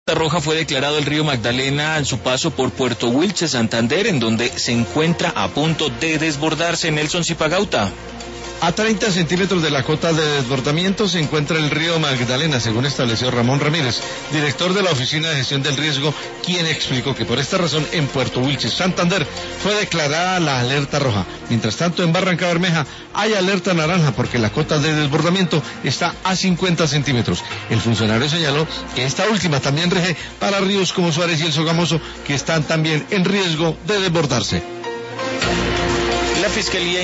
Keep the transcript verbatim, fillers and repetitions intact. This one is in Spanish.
roja fue declarado el río Magdalena en su paso por Puerto Wilches, Santander, en donde se encuentra a punto de desbordarse. Nelson Zipagauta. A treinta centímetros de la cota de desbordamiento se encuentra el río Magdalena, según estableció Ramón Ramírez, director de la Oficina de Gestión del Riesgo, quien explicó que por esta razón en Puerto Wilches, Santander, fue declarada la alerta roja. Mientras tanto, en Barranca Bermeja hay alerta naranja porque la cota de desbordamiento está a cincuenta centímetros. El funcionario señaló que esta última también rige para ríos como Suárez y el Sogamoso, que están también en riesgo de desbordarse. La Fiscalía